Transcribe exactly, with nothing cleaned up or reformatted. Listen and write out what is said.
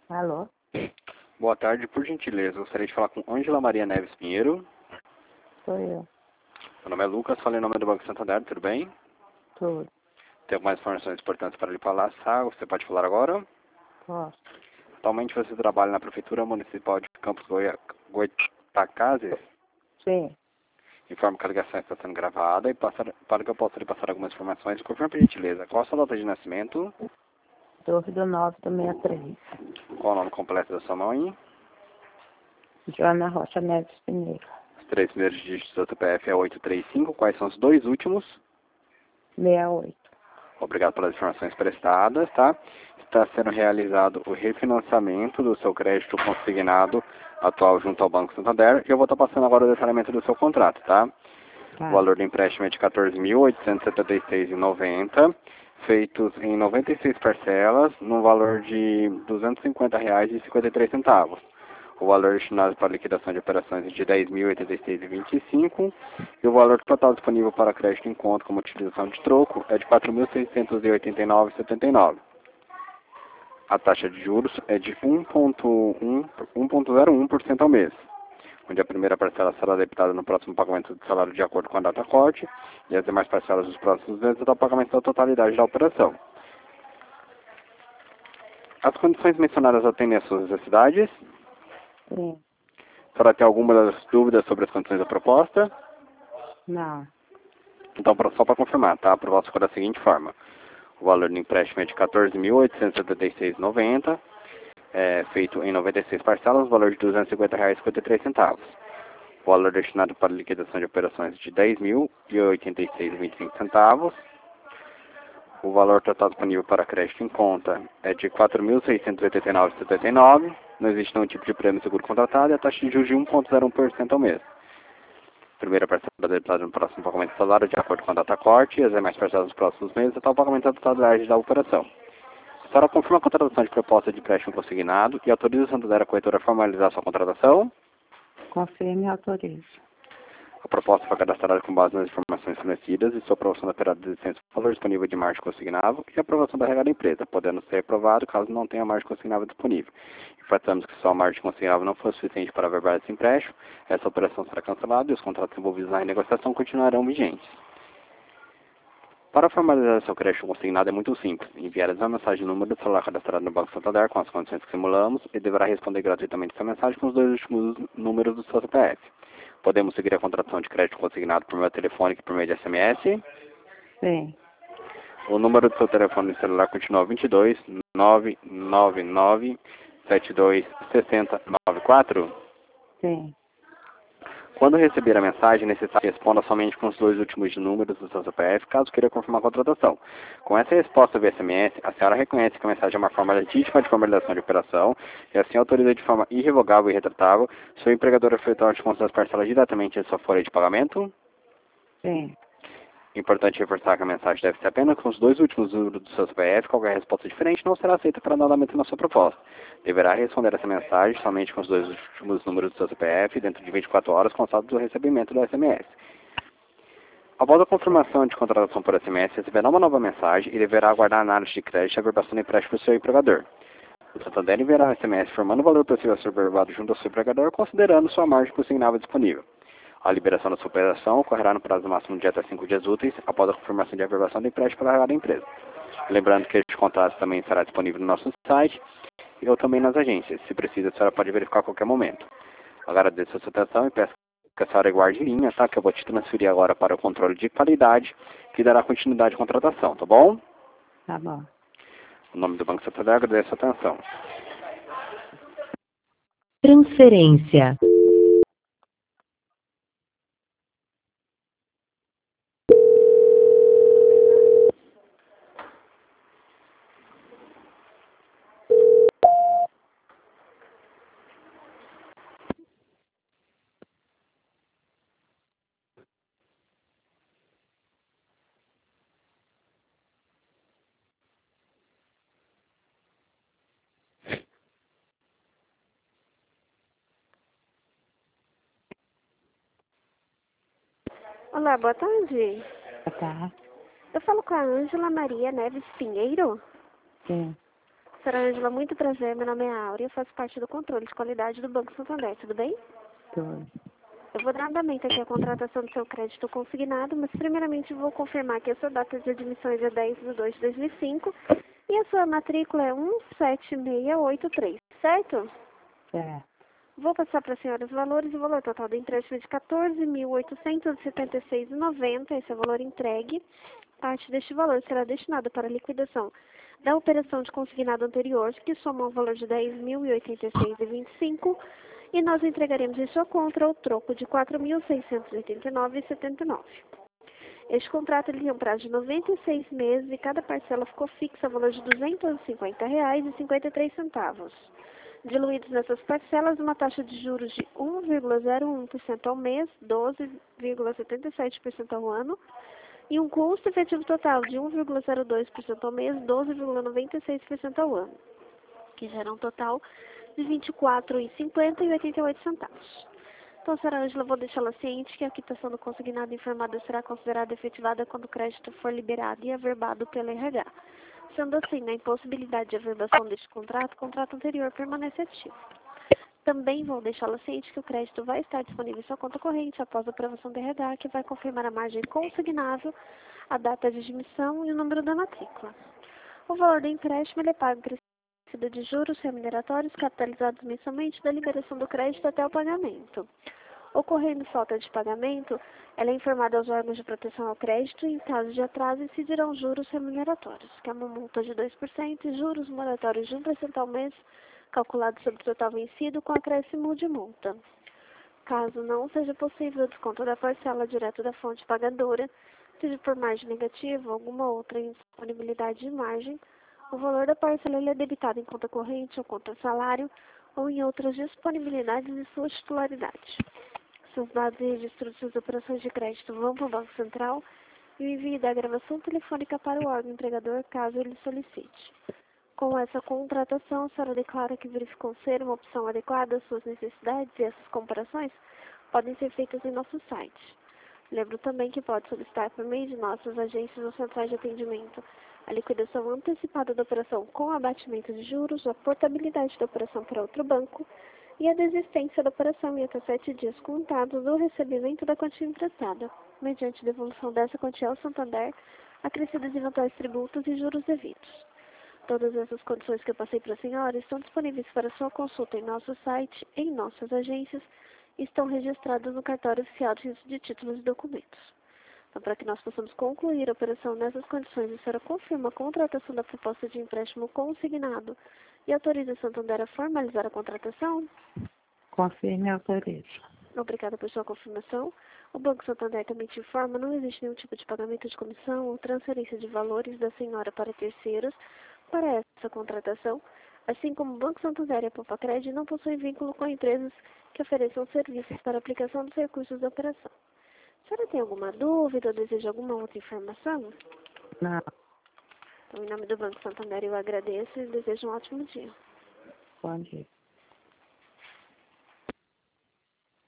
Alô? Boa tarde, por gentileza, gostaria de falar com Ângela Maria Neves Pinheiro. Sou eu. Meu nome é Lucas, falei em nome do Banco Santander, tudo bem? Tudo. Tem algumas informações importantes para lhe passar, você pode falar agora? Posso? Atualmente você trabalha na Prefeitura Municipal de Campos Goia- Goytacazes. Sim. Informo que a ligação está sendo gravada e passar, para que eu possa lhe passar algumas informações, confirme por gentileza. Qual a sua data de nascimento? doze do nove do sessenta e três. Qual o nome completo da sua mãe? Joana Rocha Neves Pinheiro. Os três primeiros dígitos do C P F é oito três cinco, quais são os dois últimos? sessenta e oito. Obrigado pelas informações prestadas, tá? Está sendo realizado o refinanciamento do seu crédito consignado atual junto ao Banco Santander e eu vou estar passando agora o detalhamento do seu contrato, tá? Tá. O valor do empréstimo é de quatorze mil oitocentos e setenta e seis reais e noventa centavos, feitos em noventa e seis parcelas, no valor de duzentos e cinquenta reais e cinquenta e três centavos. O valor destinado para liquidação de operações é de dez mil e oitenta e seis reais e vinte e cinco centavos e o valor total disponível para crédito em conta como utilização de troco é de quatro mil seiscentos e oitenta e nove reais e setenta e nove centavos. A taxa de juros é de um vírgula zero um por cento ao mês, onde a primeira parcela será debitada no próximo pagamento do salário de acordo com a data corte e as demais parcelas dos próximos meses até o pagamento da totalidade da operação. As condições mencionadas atendem às suas necessidades? Sim. A senhora tem algumas dúvidas sobre as condições da proposta? Não. Então, pra- só para confirmar, tá? A proposta ficou da seguinte forma. O valor do empréstimo é de quatorze mil oitocentos e setenta e seis reais e noventa centavos, é, feito em noventa e seis parcelas, valor de duzentos e cinquenta reais e cinquenta e três centavos. O valor destinado para liquidação de operações é de dez mil e oitenta e seis reais e vinte e cinco centavos. O valor total disponível para crédito em conta é de quatro mil seiscentos e oitenta e nove reais e setenta e nove centavos. Não existe nenhum tipo de prêmio seguro contratado e a taxa de juros de um vírgula zero um por cento ao mês. Primeira parcela debitada no próximo pagamento do salário de acordo com a data corte e as demais parcelas nos próximos meses até o pagamento da totalidade da operação. A senhora confirma a contratação de proposta de empréstimo consignado e autoriza o Santander a corretora a formalizar sua contratação? Confirme e autorize. A proposta foi cadastrada com base nas informações fornecidas e sua aprovação da perada de licença por valor disponível de margem consignável e a aprovação da regra da empresa, podendo ser aprovado caso não tenha margem consignável disponível. Enfatamos que se a margem consignável não for suficiente para averbar esse empréstimo, essa operação será cancelada e os contratos envolvidos na renegociação continuarão vigentes. Para formalizar seu crédito consignado é muito simples. Enviar uma mensagem no número do celular cadastrado no Banco Santander com as condições que simulamos e deverá responder gratuitamente essa mensagem com os dois últimos números do seu C P F. Podemos seguir a contratação de crédito consignado por meio telefônico e por meio de S M S. Sim. O número do seu telefone celular continua vinte e dois, nove nove nove, sete dois, seis zero nove quatro. Sim. Quando receber a mensagem, é necessário que responda somente com os dois últimos números do seu C P F, caso queira confirmar a contratação. Com essa resposta via S M S, a senhora reconhece que a mensagem é uma forma legítima de formalização de operação e assim autoriza de forma irrevogável e retratável seu empregador a efetuar o desconto das parcelas diretamente em sua folha de pagamento. Sim. Importante reforçar que a mensagem deve ser apenas com os dois últimos números do seu C P F, qualquer resposta diferente não será aceita para andamento na sua proposta. Deverá responder essa mensagem somente com os dois últimos números do seu C P F dentro de vinte e quatro horas contados do recebimento do S M S. Após a confirmação de contratação por S M S, receberá uma nova mensagem e deverá aguardar a análise de crédito e a averbação do empréstimo do seu empregador. O Santander enviará um S M S informando o valor possível a ser averbado junto ao seu empregador, considerando sua margem consignável disponível. A liberação da sua operação ocorrerá no prazo máximo de até cinco dias úteis após a confirmação de averbação do empréstimo pela regra da empresa. Lembrando que este contrato também será disponível no nosso site ou também nas agências. Se precisa, a senhora pode verificar a qualquer momento. Agradeço a sua atenção e peço que a senhora guarde em linha, tá? Que eu vou te transferir agora para o controle de qualidade, que dará continuidade à contratação, tá bom? Tá bom. Em nome do Banco Santander, agradeço a atenção. Transferência. Olá, boa tarde. Tá. Eu falo com a Ângela Maria Neves Pinheiro. Sim. Senhora Ângela, muito prazer. Meu nome é Áurea, faço parte do controle de qualidade do Banco Santander, tudo bem? Tudo. Eu vou dar andamento aqui a contratação do seu crédito consignado, mas primeiramente vou confirmar que a sua data de admissão é dia dez de dois de dois mil e cinco e a sua matrícula é um sete seis oito três, certo? Certo. Vou passar para a senhora os valores. O valor total do empréstimo é de quatorze mil oitocentos e setenta e seis reais e noventa centavos. Esse é o valor entregue. Parte deste valor será destinada para a liquidação da operação de consignado anterior, que soma um valor de dez mil e oitenta e seis reais e vinte e cinco centavos, e nós entregaremos em sua conta o troco de quatro mil seiscentos e oitenta e nove reais e setenta e nove centavos. Este contrato ele tem um prazo de noventa e seis meses e cada parcela ficou fixa a valor de duzentos e cinquenta reais e cinquenta e três centavos. Diluídos nessas parcelas, uma taxa de juros de um vírgula zero um por cento ao mês, doze vírgula setenta e sete por cento ao ano, e um custo efetivo total de um vírgula zero dois por cento ao mês, doze vírgula noventa e seis por cento ao ano, que gera um total de vinte e quatro reais e cinquenta centavos e oitenta e oito centavos. Então, senhora Ângela, vou deixá-la ciente que a quitação do consignado informado será considerada efetivada quando o crédito for liberado e averbado pelo R H. Sendo assim, na impossibilidade de averbação deste contrato, o contrato anterior permanece ativo. Também vou deixá-la ciente que o crédito vai estar disponível em sua conta corrente após a aprovação do R H, que vai confirmar a margem consignável, a data de admissão e o número da matrícula. O valor do empréstimo ele é pago crescido de juros remuneratórios capitalizados mensalmente da liberação do crédito até o pagamento. Ocorrendo falta de pagamento, ela é informada aos órgãos de proteção ao crédito e, em caso de atraso, incidirão juros remuneratórios, que é uma multa de dois por cento e juros moratórios de um por cento ao mês, calculado sobre o total vencido com acréscimo de multa. Caso não seja possível o desconto da parcela direto da fonte pagadora, seja por margem negativa ou alguma outra indisponibilidade de margem, o valor da parcela ele é debitado em conta corrente ou conta salário ou em outras disponibilidades de sua titularidade. Seus dados e registro de suas operações de crédito vão para o Banco Central e o envio da gravação telefônica para o órgão empregador, caso ele solicite. Com essa contratação, a senhora declara que verificou ser uma opção adequada às suas necessidades e essas comparações podem ser feitas em nosso site. Lembro também que pode solicitar por meio de nossas agências ou centrais de atendimento a liquidação antecipada da operação com abatimento de juros, a portabilidade da operação para outro banco e a desistência da operação em até sete dias contados do recebimento da quantia emprestada, mediante devolução dessa quantia ao Santander, acrescidos eventuais tributos e juros devidos. Todas essas condições que eu passei para a senhora estão disponíveis para sua consulta em nosso site, em nossas agências, e estão registradas no cartório oficial de registro de títulos e documentos. Então, para que nós possamos concluir a operação nessas condições, a senhora confirma a contratação da proposta de empréstimo consignado e autoriza a Santander a formalizar a contratação? Confirme e autorize. Obrigada por sua confirmação. O Banco Santander também te informa, não existe nenhum tipo de pagamento de comissão ou transferência de valores da senhora para terceiros para essa contratação, assim como o Banco Santander e a Popacred não possuem vínculo com empresas que ofereçam serviços para aplicação dos recursos da operação. A senhora tem alguma dúvida ou deseja alguma outra informação? Não. Então, em nome do Banco Santander, eu agradeço e desejo um ótimo dia. Bom dia.